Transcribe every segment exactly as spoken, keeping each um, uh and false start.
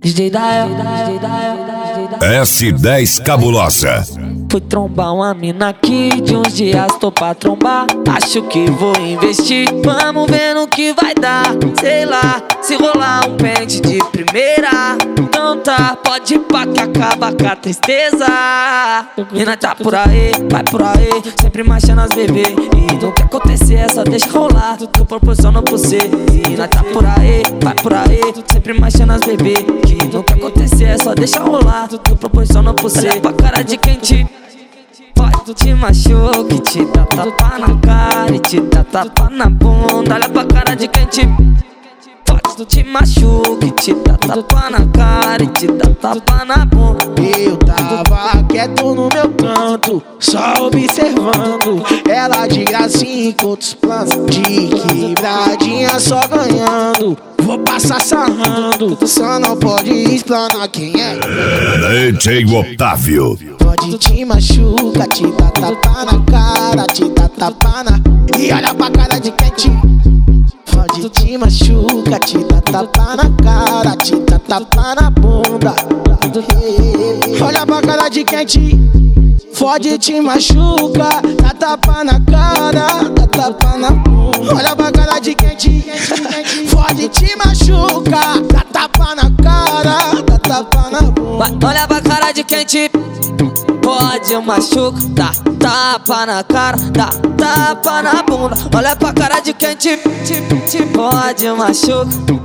D J Dael, D J Dael, D J Dael. S dez Cabulosa. Fui trombar uma mina aqui, de uns dias tô pra trombar. Acho que vou investir, vamos ver no que vai dar. Sei lá, se rolar um pente de primeira, então tá, pode ir pra que acaba com a tristeza. E nós tá por aí, vai por aí, sempre marchando as bebê. E não quer acontecer, é só deixa rolar, tu proporciona por você. E nós tá por aí, vai por aí, sempre marchando as bebê. Que não quer acontecer, é só deixa rolar, tu proporciona por você. Olha pra cara de quem te pode te machuca, te dá tapa na cara e te dá tapa na bunda. Olha pra cara de quem te pode te machuca, te dá tapa na cara e te dá tapa na bunda. Eu tava quieto no meu canto, só observando ela de gracinha com outros planos, de quebradinha só ganhando. Vou passar sarrando, só não pode explanar quem é. D J Otávio. Pode te machuca, te dá tapa na cara, te dá tapa na... E olha pra cara de quem te... Pode te machuca, te dá tapa na cara, te dá tapa na bunda. Olha pra cara de quem te... Fode te machuca, dá tapa na cara, dá tapa na bunda. Olha pra cara de quem te... Fode te machuca, dá tapa na cara, dá tapa na bunda. Olha pra cara de quem te pode machuca, dá tapa na cara, dá tapa na bunda. Olha pra cara de quem te, te, te pode machuca.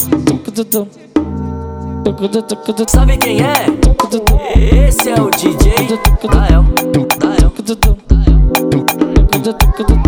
Sabe quem é? Esse é o D J Dael, Dael, Dael.